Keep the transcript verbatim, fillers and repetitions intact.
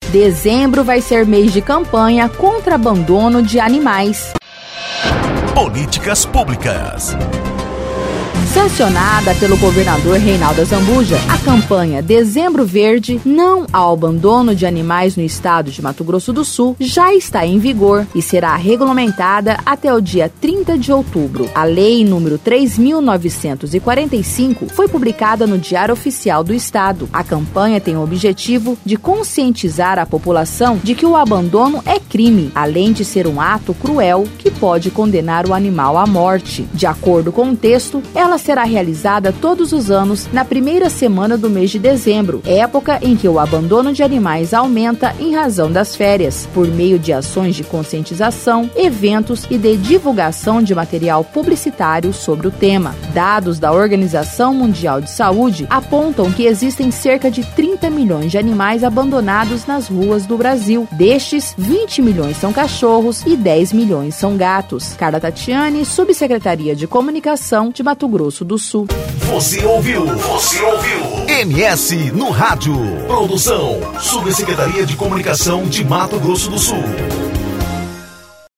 Dezembro vai ser mês de campanha contra abandono de animais. Políticas públicas. Sancionada pelo governador Reinaldo Azambuja, a campanha Dezembro Verde, não ao abandono de animais no estado de Mato Grosso do Sul, já está em vigor e será regulamentada até o dia trinta de outubro. A lei número três mil novecentos e quarenta e cinco foi publicada no Diário Oficial do Estado. A campanha tem o objetivo de conscientizar a população de que o abandono é crime, além de ser um ato cruel que pode condenar o animal à morte. De acordo com o texto, ela será realizada todos os anos na primeira semana do mês de dezembro, época em que o abandono de animais aumenta em razão das férias, por meio de ações de conscientização, eventos e de divulgação de material publicitário sobre o tema. Dados da Organização Mundial de Saúde apontam que existem cerca de trinta milhões de animais abandonados nas ruas do Brasil. Destes, vinte milhões são cachorros e dez milhões são gatos. Carla Tatiane, Subsecretaria de Comunicação de Mato Grosso do Sul. Você ouviu? Você ouviu? M S no rádio. Produção, Subsecretaria de Comunicação de Mato Grosso do Sul.